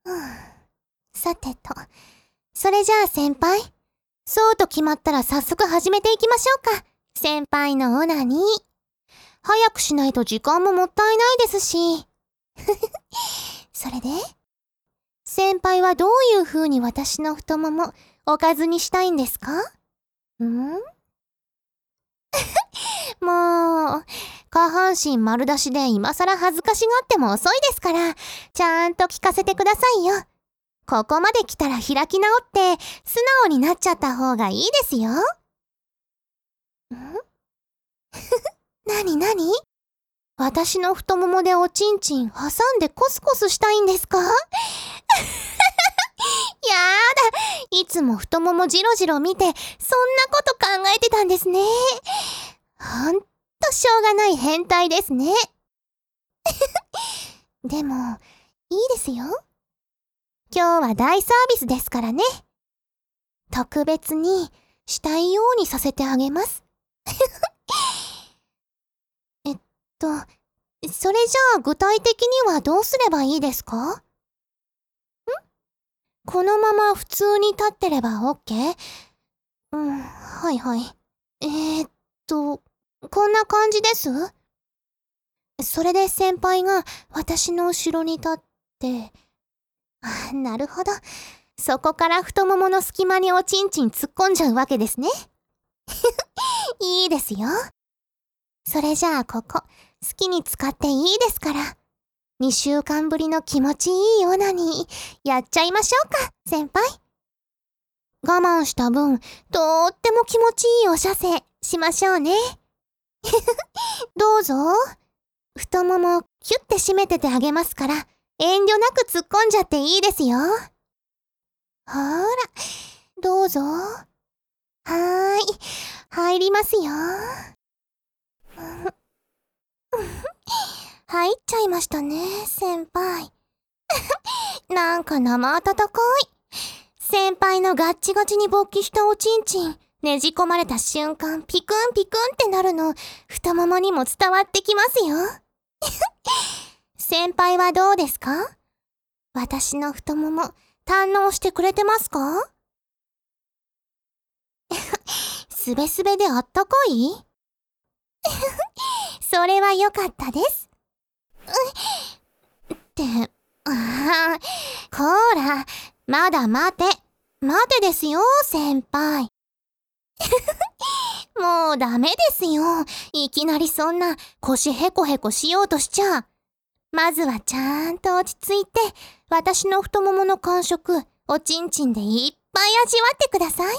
うん、さてと、それじゃあ先輩、そうと決まったら早速始めていきましょうか。先輩のオナニー。早くしないと時間ももったいないですし。それで先輩はどういう風に私の太ももおかずにしたいんですか？もう、下半身丸出しで今更恥ずかしがっても遅いですから、ちゃんと聞かせてくださいよ。ここまで来たら開き直って素直になっちゃった方がいいですよ。なになに？私の太ももでおちんちん挟んでコスコスしたいんですか？やだ、いつも太ももジロジロ見てそんなこと考えてたんですね。ほんとしょうがない変態ですね。でも、いいですよ。今日は大サービスですからね。特別にしたいようにさせてあげます。それじゃあ具体的にはどうすればいいですか？このまま普通に立ってれば OK？ はいはい。こんな感じです？それで先輩が私の後ろに立って、なるほど。そこから太ももの隙間におちんちん突っ込んじゃうわけですね。いいですよ。それじゃあここ、好きに使っていいですから。2週間ぶりの気持ちいいオナニー、やっちゃいましょうか、先輩。我慢した分、とーっても気持ちいいお射精しましょうね。どうぞ。太ももキュッて締めててあげますから、遠慮なく突っ込んじゃっていいですよ。ほーら、どうぞ。はーい、入りますよ。入っちゃいましたね、先輩。なんか生温かい。先輩のガッチガチに勃起したおちんちん、ねじ込まれた瞬間、ピクンピクンってなるの、太ももにも伝わってきますよ。先輩はどうですか？私の太もも、堪能してくれてますか？すべすべであったかい？それは良かったです。こーら、まだ待てですよ、先輩。もうダメですよ。いきなりそんな腰ヘコヘコしようとしちゃ。まずはちゃんと落ち着いて、私の太ももの感触、おちんちんでいっぱい味わってください。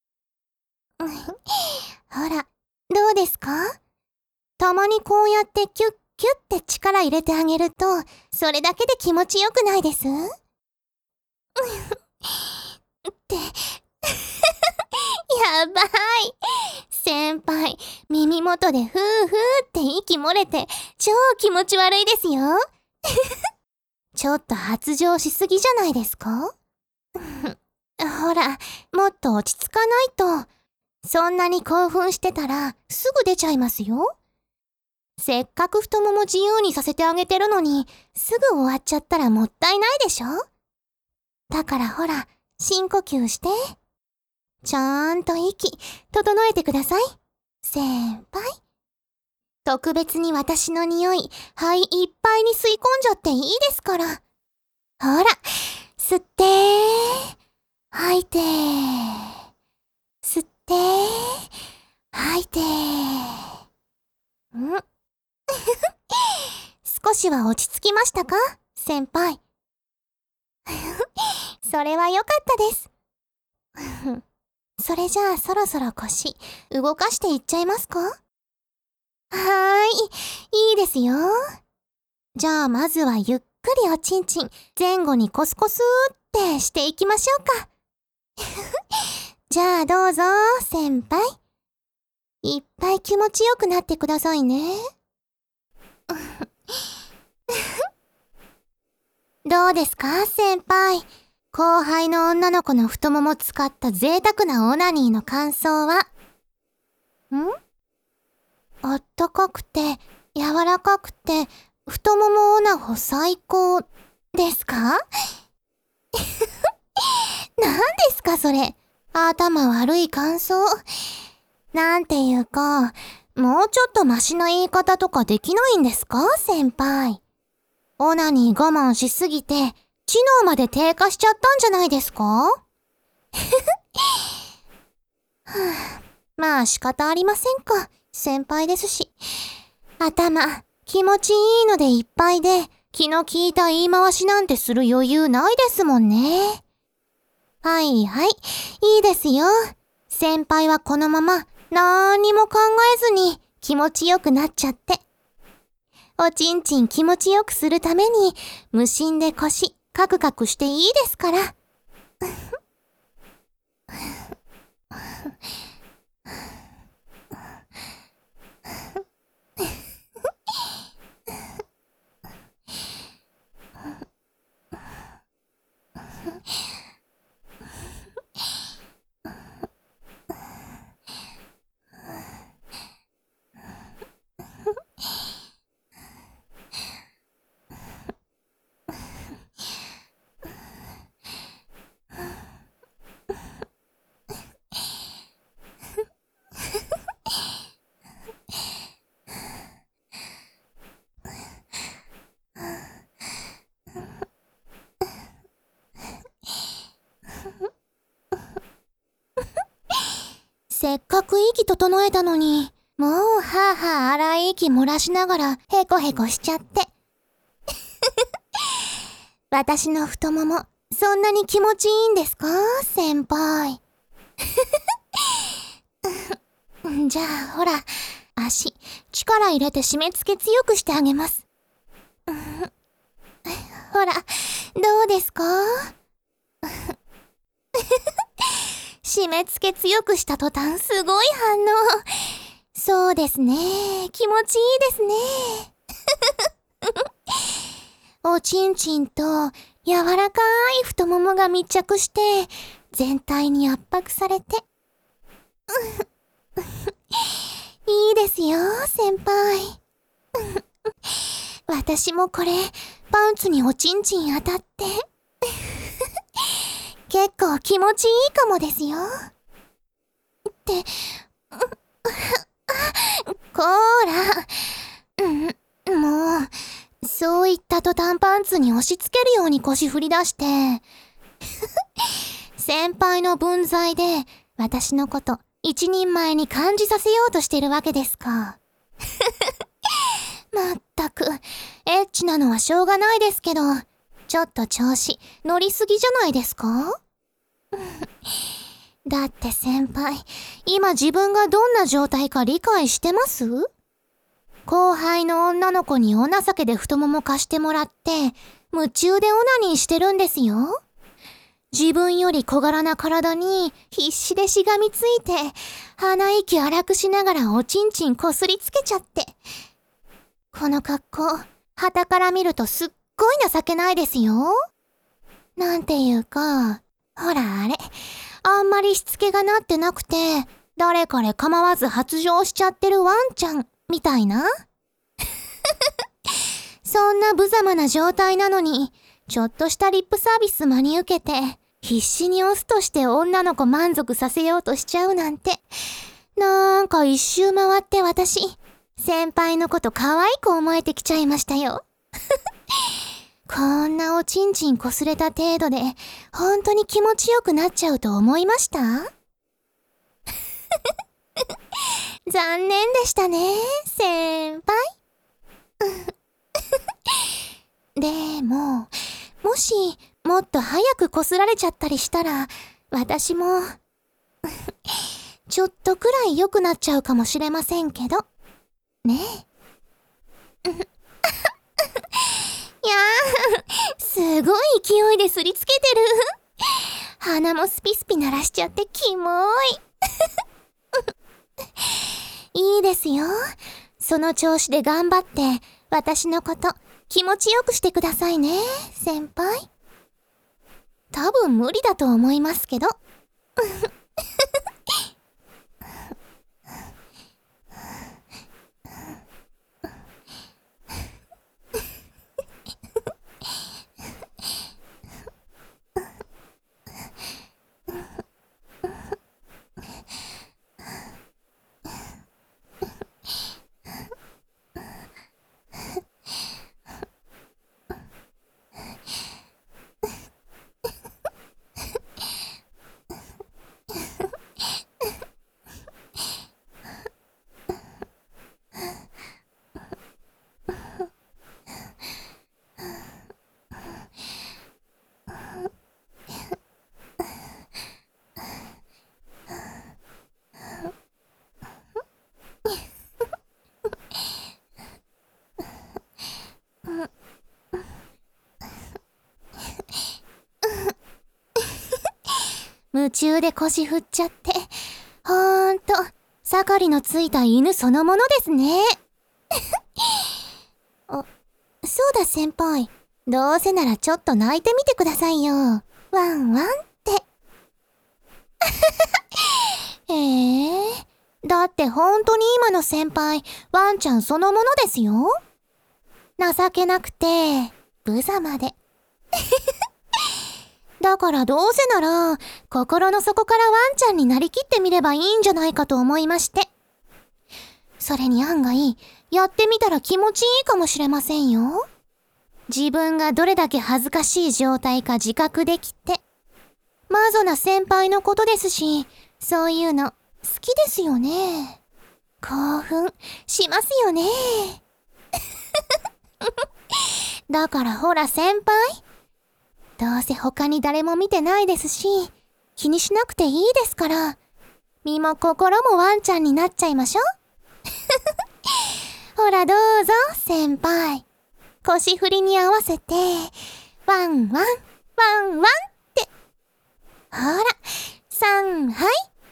ほら、どうですか？たまにこうやってキュッキュッって力入れてあげると、それだけで気持ちよくないです？やばい。先輩、耳元でふーふーって息漏れて、超気持ち悪いですよ。ちょっと発情しすぎじゃないですか？ほら、もっと落ち着かないと。そんなに興奮してたら、すぐ出ちゃいますよ。せっかく太もも自由にさせてあげてるのに、すぐ終わっちゃったらもったいないでしょ？だからほら、深呼吸して。ちゃんと息、整えてください。先輩。特別に私の匂い、肺いっぱいに吸い込んじゃっていいですから。ほら、吸ってー。吐いてー。吸ってー。吐いてー。少しは落ち着きましたか？先輩。それは良かったです。それじゃあそろそろ腰、動かしていっちゃいますか？はーい、いいですよ。じゃあまずはゆっくりおちんちん、前後にコスコスってしていきましょうか。じゃあどうぞ、先輩。いっぱい気持ちよくなってくださいね。どうですか、先輩。後輩の女の子の太もも使った贅沢なオナニーの感想は？あったかくて、柔らかくて、太ももオナホ最高ですか？ 何ですかそれ。頭悪い感想。なんていうか、もうちょっとマシな言い方とかできないんですか先輩。オナに我慢しすぎて、知能まで低下しちゃったんじゃないですかはあ、まあ仕方ありませんか。先輩ですし。頭、気持ちいいのでいっぱいで、気の利いた言い回しなんてする余裕ないですもんね。はいはい、いいですよ。先輩はこのまま、なんにも考えずに気持ちよくなっちゃって。おちんちん気持ちよくするために、無心で腰、カクカクしていいですから。せっかく息整えたのに、もうはぁはぁ荒い息漏らしながらヘコヘコしちゃって。私の太もも、そんなに気持ちいいんですか先輩。じゃあほら、足、力入れて締め付け強くしてあげます。ほら、どうですか締め付け強くした途端すごい反応。そうですね。気持ちいいですね。おちんちんと柔らかい太ももが密着して全体に圧迫されて。いいですよ、先輩。私もこれ、パンツにおちんちん当たって。結構気持ちいいかもですよ。って、こーら、もう、そういった途端パンツに押し付けるように腰振り出して、先輩の分際で私のこと一人前に感じさせようとしてるわけですか。まったく、エッチなのはしょうがないですけど、ちょっと調子乗りすぎじゃないですかだって先輩、今自分がどんな状態か理解してます？後輩の女の子にお情けで太もも貸してもらって、夢中でオナニーしてるんですよ。自分より小柄な体に必死でしがみついて、鼻息荒くしながらおちんちんこすりつけちゃって。この格好、傍から見るとすっごい情けないですよ。なんていうか、ほらあれ、あんまりしつけがなってなくて、誰彼構わず発情しちゃってるワンちゃん、みたいな。そんな無様な状態なのに、ちょっとしたリップサービス真に受けて、必死にオスとして女の子満足させようとしちゃうなんて。なんか一周回って私、先輩のこと可愛く思えてきちゃいましたよ。こんなおちんちんこすれた程度で、本当に気持ちよくなっちゃうと思いました？残念でしたね、先輩。でも、もし、もっと早くこすられちゃったりしたら、私も、ちょっとくらい良くなっちゃうかもしれませんけど。ねえ。いやー、すごい勢いですりつけてる。鼻もスピスピ鳴らしちゃってキモい。いいですよ。その調子で頑張って、私のこと気持ちよくしてくださいね、先輩。多分無理だと思いますけど。 夢中で腰振っちゃって、ほーんと、盛りのついた犬そのものですね。そうだ先輩。どうせならちょっと泣いてみてくださいよ。ワンワンって。だって本当に今の先輩、ワンちゃんそのものですよ。情けなくて、無様で。だからどうせなら、心の底からワンちゃんになりきってみればいいんじゃないかと思いまして。それに案外、やってみたら気持ちいいかもしれませんよ。自分がどれだけ恥ずかしい状態か自覚できて。マゾな先輩のことですし、そういうの好きですよね。興奮しますよね。だからほら先輩。どうせ他に誰も見てないですし、気にしなくていいですから、身も心もワンちゃんになっちゃいましょ。ほらどうぞ先輩。腰振りに合わせて、ワンワン、ワンワンって。ほら、3はい。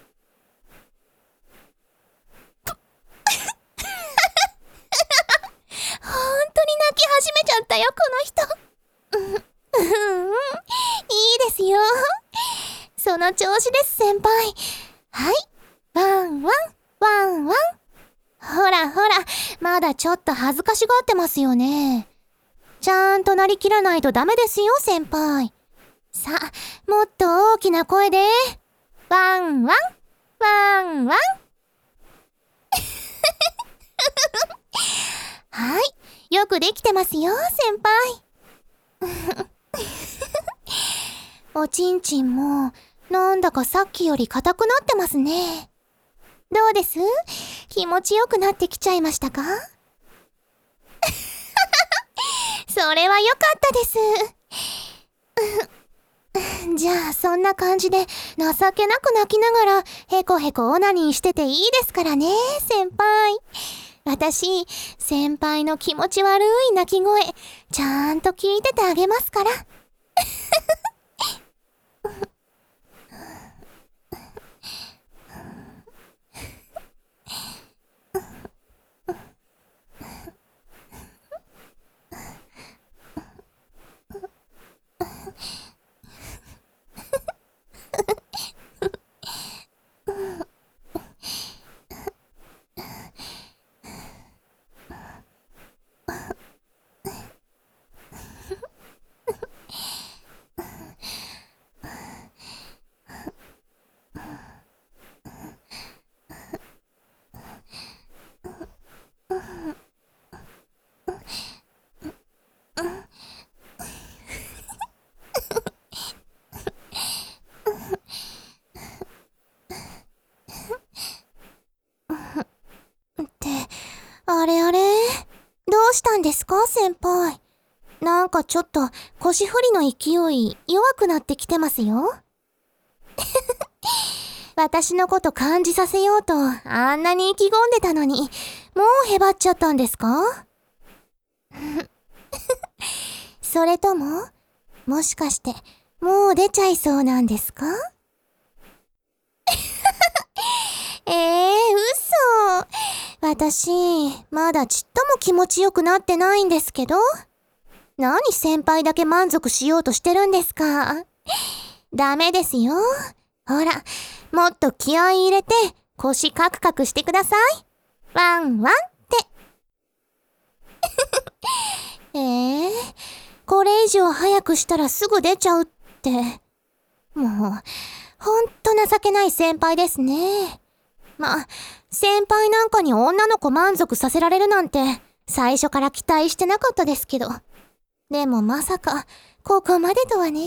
ほんとに泣き始めちゃったよ、この人。いいですよ。その調子です、先輩。はい。ワンワン、ワンワン。ほらほら、まだちょっと恥ずかしがってますよね。ちゃんとなりきらないとダメですよ、先輩。さあ、もっと大きな声で。ワンワン、ワンワン。はい、よくできてますよ、先輩。おちんちんも、なんだかさっきより硬くなってますね。どうです？気持ちよくなってきちゃいましたか？それは良かったです。じゃあそんな感じで情けなく泣きながらへこへこオナニーしてていいですからね、先輩。私、先輩の気持ち悪い泣き声ちゃんと聞いててあげますから。あれあれ、どうしたんですか先輩。なんかちょっと腰振りの勢い弱くなってきてますよ。私のこと感じさせようとあんなに意気込んでたのに、もうへばっちゃったんですか？それとも、もしかしてもう出ちゃいそうなんですか？嘘。私、まだちっとも気持ちよくなってないんですけど。何先輩だけ満足しようとしてるんですか？ダメですよ。ほら、もっと気合い入れて腰カクカクしてください。ワンワンって。これ以上早くしたらすぐ出ちゃうって。もう、ほんと情けない先輩ですね。ま、先輩なんかに女の子満足させられるなんて最初から期待してなかったですけど。でもまさか、ここまでとはね。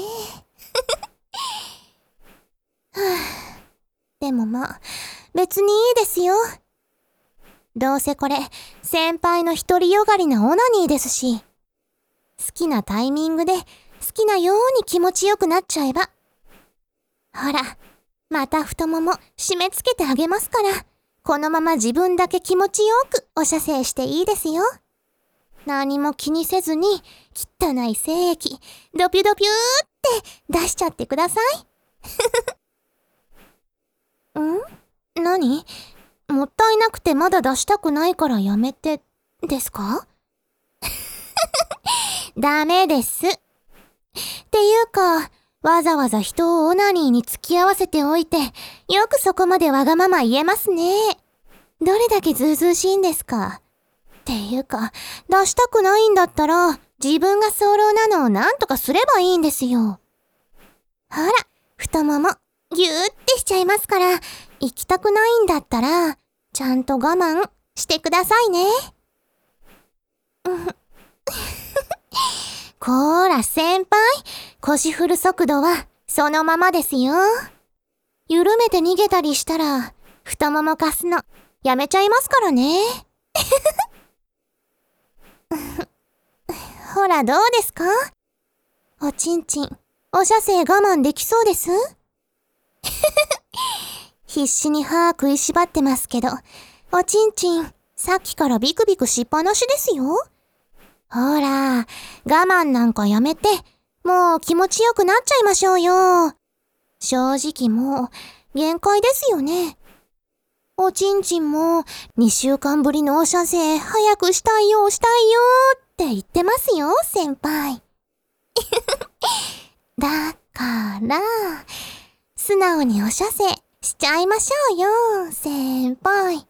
はあ、でもまあ、別にいいですよ。どうせこれ、先輩の独りよがりなオナニーですし。好きなタイミングで、好きなように気持ちよくなっちゃえば。ほら、また太もも締め付けてあげますから、このまま自分だけ気持ちよくお射精していいですよ。何も気にせずに、汚い精液、ドピュドピューって出しちゃってください。 何？もったいなくてまだ出したくないからやめて、ですか？ダメです。っていうか、わざわざ人をオナニーに付き合わせておいて、よくそこまでわがまま言えますね。どれだけずうずうしいんですか。っていうか、出したくないんだったら、自分が早漏なのをなんとかすればいいんですよ。ほら、太もも、ぎゅーってしちゃいますから、行きたくないんだったら、ちゃんと我慢してくださいね。こーら先輩、腰振る速度はそのままですよ。緩めて逃げたりしたら、太もも貸すのやめちゃいますからね。ほらどうですか？おちんちん、お射精我慢できそうです？必死に歯食いしばってますけど、おちんちん、さっきからビクビクしっぱなしですよ。ほら、我慢なんかやめて、もう気持ちよくなっちゃいましょうよ。正直もう、限界ですよね。おちんちんも、2週間ぶりのお射精、早くしたいよって言ってますよ、先輩。だから、素直にお射精しちゃいましょうよ、先輩。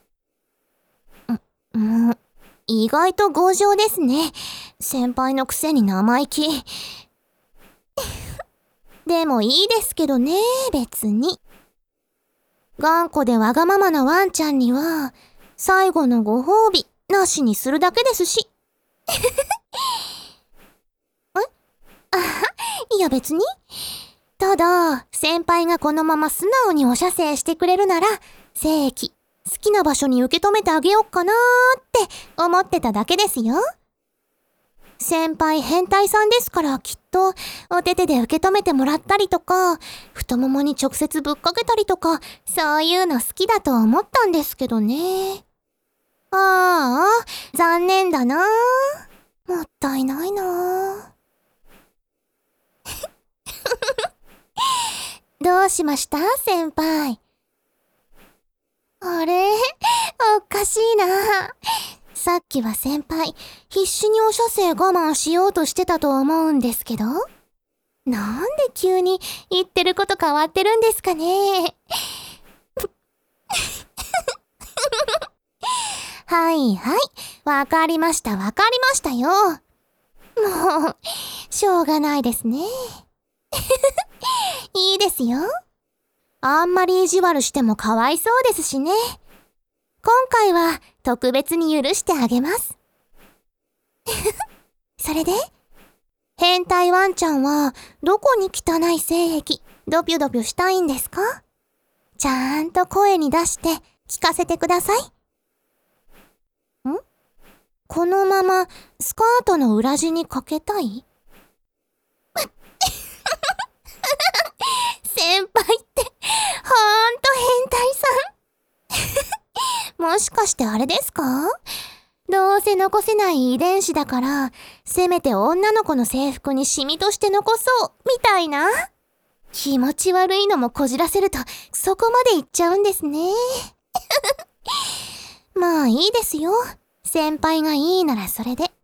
意外と強情ですね。先輩のくせに生意気。でもいいですけどね、別に。頑固でわがままなワンちゃんには、最後のご褒美なしにするだけですし。いや別に。ただ、先輩がこのまま素直にお射精してくれるなら、精液、好きな場所に受け止めてあげよっかなーって思ってただけですよ。先輩変態さんですからきっとお手手で受け止めてもらったりとか、太ももに直接ぶっかけたりとか、そういうの好きだと思ったんですけどね。ああ、残念だな。もったいないな。どうしました先輩。あれ？おかしいな。さっきは先輩、必死にお射精我慢しようとしてたと思うんですけど、なんで急に言ってること変わってるんですかね。はいはい、わかりましたよ。もう、しょうがないですね。いいですよ。あんまり意地悪してもかわいそうですしね。今回は特別に許してあげます。それで、変態ワンちゃんはどこに汚い精液ドピュドピュしたいんですか？ちゃんと声に出して聞かせてください。このままスカートの裏地にかけたい？先輩ってほんと変態さん。もしかしてあれですか？どうせ残せない遺伝子だから、せめて女の子の制服にシミとして残そうみたいな。気持ち悪いのもこじらせるとそこまでいっちゃうんですね。まあいいですよ。先輩がいいならそれで。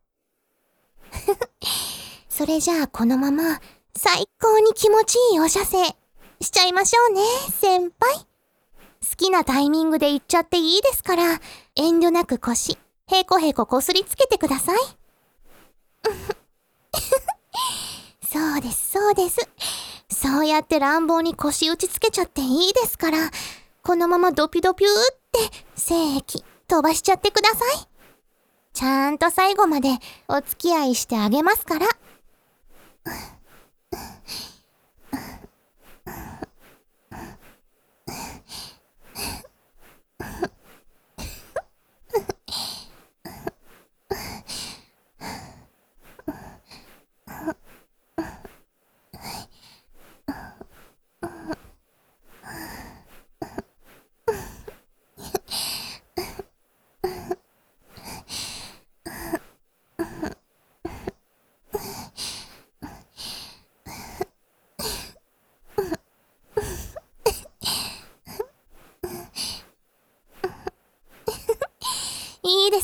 それじゃあこのまま最高に気持ちいいお射精しちゃいましょうね、先輩。好きなタイミングで言っちゃっていいですから、遠慮なく腰、へこへここすりつけてください。そうです。そうやって乱暴に腰打ちつけちゃっていいですから、このままドピドピューって精液飛ばしちゃってください。ちゃんと最後までお付き合いしてあげますから。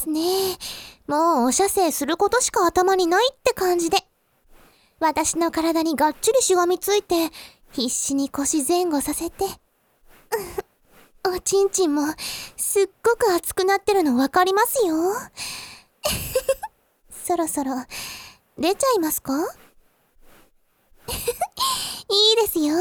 ですね。もうお射精することしか頭にないって感じで。私の体にがっちりしがみついて、必死に腰前後させて。おちんちんもすっごく熱くなってるのわかりますよ。そろそろ出ちゃいますか？いいですよ。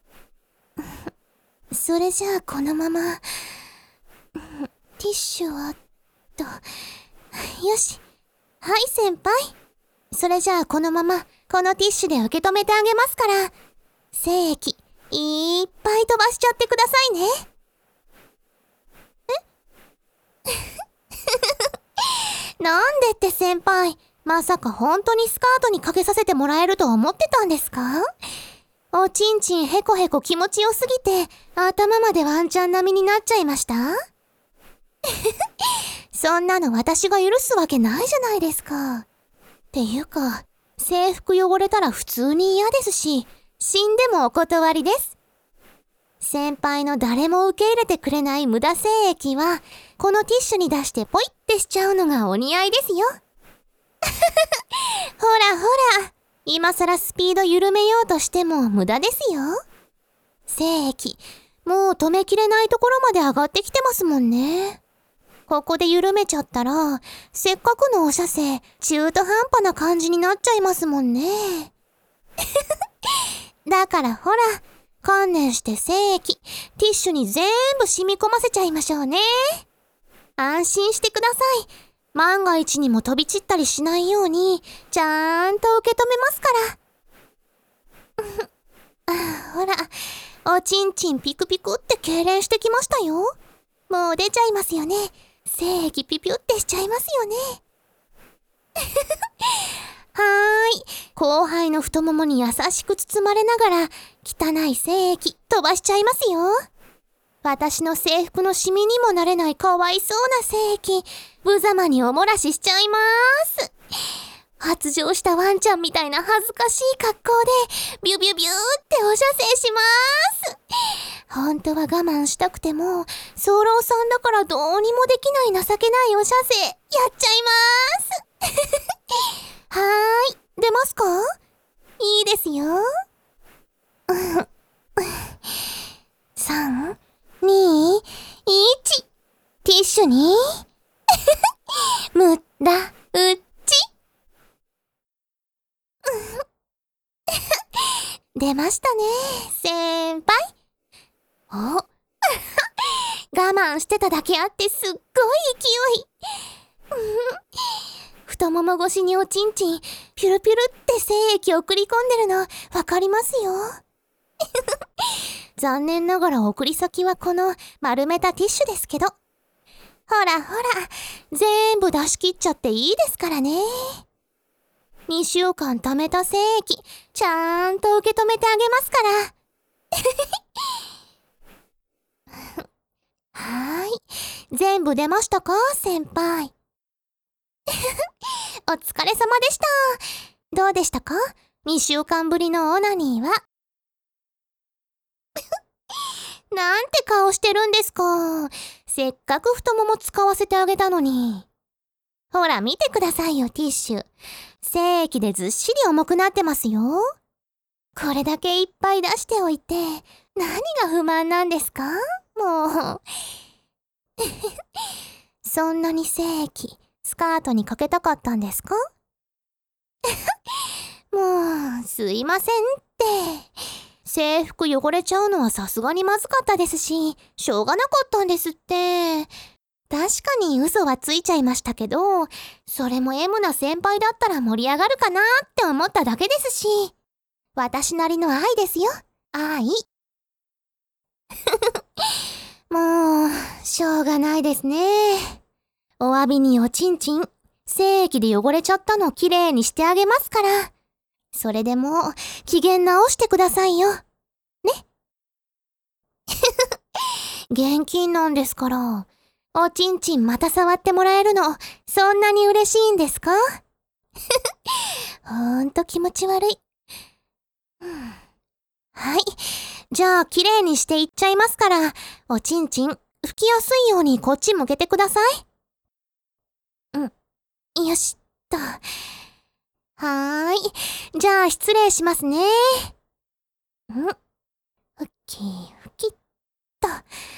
それじゃあこのまま、ティッシュをと、よし。はい先輩。それじゃあこのままこのティッシュで受け止めてあげますから、精液いっぱい飛ばしちゃってくださいね。なんでって先輩、まさか本当にスカートにかけさせてもらえると思ってたんですか？おちんちんへこへこ気持ちよすぎて、頭までワンちゃん並みになっちゃいました？そんなの私が許すわけないじゃないですか。っていうか、制服汚れたら普通に嫌ですし、死んでもお断りです。先輩の誰も受け入れてくれない無駄精液は、このティッシュに出してポイってしちゃうのがお似合いですよ。ほらほら、今さらスピード緩めようとしても無駄ですよ。精液、もう止めきれないところまで上がってきてますもんね。ここで緩めちゃったら、せっかくのお射精、中途半端な感じになっちゃいますもんね。だからほら、観念して精液、ティッシュに全部染み込ませちゃいましょうね。安心してください。万が一にも飛び散ったりしないように、ちゃんと受け止めますから。ほら、おちんちんピクピクって痙攣してきましたよ。もう出ちゃいますよね。精液ピピュってしちゃいますよね。はーい。後輩の太ももに優しく包まれながら、汚い精液飛ばしちゃいますよ。私の制服のシミにもなれないかわいそうな精液、無様におもらししちゃいまーす。発情したワンちゃんみたいな恥ずかしい格好で、ビュビュビューってお射精しまーす。本当は我慢したくても、早漏さんだからどうにもできない情けないお射精、やっちゃいまーす。はーい、出ますか？いいですよ。3、2、1、ティッシュに、むだうち。出ましたね、先輩。お我慢してただけあってすっごい勢い。太もも越しにおちんちん、ピュルピュルって精液を送り込んでるの、わかりますよ。残念ながら送り先はこの丸めたティッシュですけど。ほらほら、全部出し切っちゃっていいですからね。2週間貯めた精液、ちゃんと受け止めてあげますから。はーい。全部出ましたか、先輩。お疲れ様でした。どうでしたか？ 2 週間ぶりのオナニーは。なんて顔してるんですか。せっかく太もも使わせてあげたのに。ほら見てくださいよ、ティッシュ。精液でずっしり重くなってますよ。これだけいっぱい出しておいて、何が不満なんですか？もう。そんなに精液、スカートにかけたかったんですか？もう、すいませんって。制服汚れちゃうのはさすがにまずかったですし、しょうがなかったんですって。確かに嘘はついちゃいましたけど、それも M な先輩だったら盛り上がるかなって思っただけですし、私なりの愛ですよ。愛。もう、しょうがないですね。お詫びにおちんちん、精液で汚れちゃったのきれいにしてあげますから。それでも、機嫌直してくださいよ。ね。現金なんですから。おちんちんまた触ってもらえるの、そんなに嬉しいんですか？ほんと気持ち悪い。はい。じゃあ、きれいにしていっちゃいますから、おちんちん、拭きやすいようにこっち向けてください。 よしっと。はーい。じゃあ失礼しますね。ふきふきっと。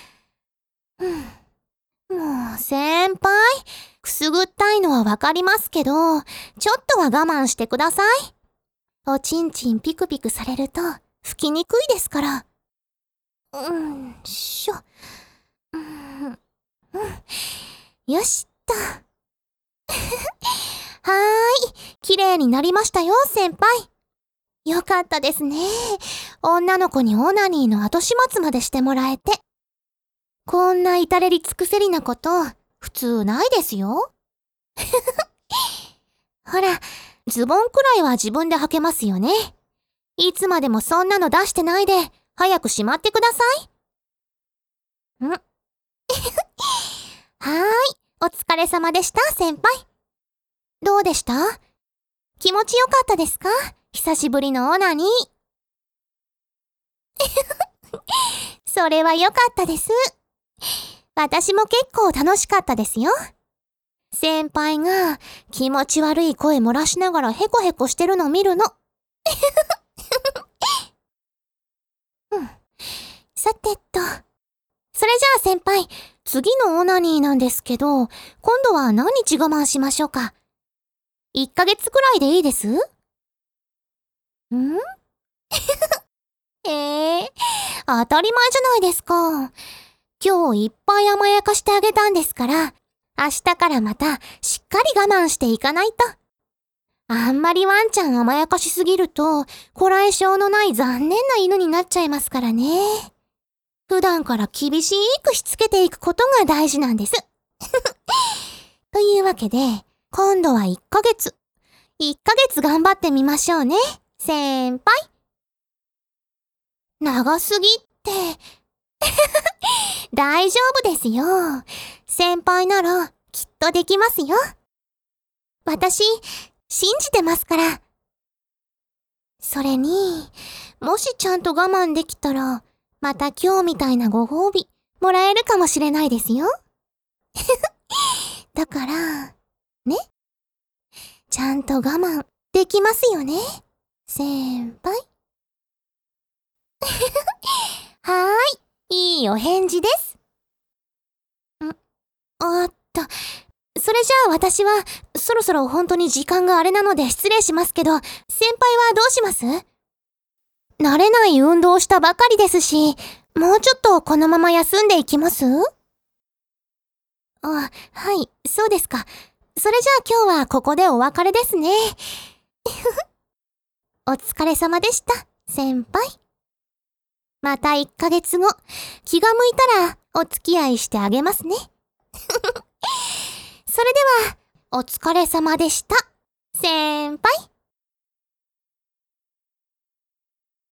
もう先輩、くすぐったいのはわかりますけど、ちょっとは我慢してください。おちんちんピクピクされると吹きにくいですから。しょ。よしっと。はーい。綺麗になりましたよ、先輩。よかったですね。女の子にオナニーの後始末までしてもらえて。こんな至れり尽くせりなこと、普通ないですよ。ほら、ズボンくらいは自分で履けますよね。いつまでもそんなの出してないで、早くしまってください。はーい、お疲れ様でした、先輩。どうでした？気持ちよかったですか？久しぶりのオナニー。それはよかったです。私も結構楽しかったですよ。先輩が気持ち悪い声漏らしながらヘコヘコしてるの見るの。さてと。それじゃあ先輩、次のオナニーなんですけど、今度は何日我慢しましょうか。1ヶ月くらいでいいです？当たり前じゃないですか。今日いっぱい甘やかしてあげたんですから、明日からまたしっかり我慢していかないと。あんまりワンちゃん甘やかしすぎると、こらえ性のない残念な犬になっちゃいますからね。普段から厳しくしつけていくことが大事なんです。というわけで、今度は1ヶ月頑張ってみましょうね、先輩。長すぎって。大丈夫ですよ。先輩ならきっとできますよ。私、信じてますから。それに、もしちゃんと我慢できたら、また今日みたいなご褒美もらえるかもしれないですよ。だから、ね。ちゃんと我慢できますよね、先輩。はーい、いいお返事です。それじゃあ私は、そろそろ本当に時間があれなので失礼しますけど、先輩はどうします？慣れない運動をしたばかりですし、もうちょっとこのまま休んでいきます？はい、そうですか。それじゃあ今日はここでお別れですね。お疲れ様でした、先輩。また1ヶ月後、気が向いたらお付き合いしてあげますね。それでは、お疲れ様でした、先輩。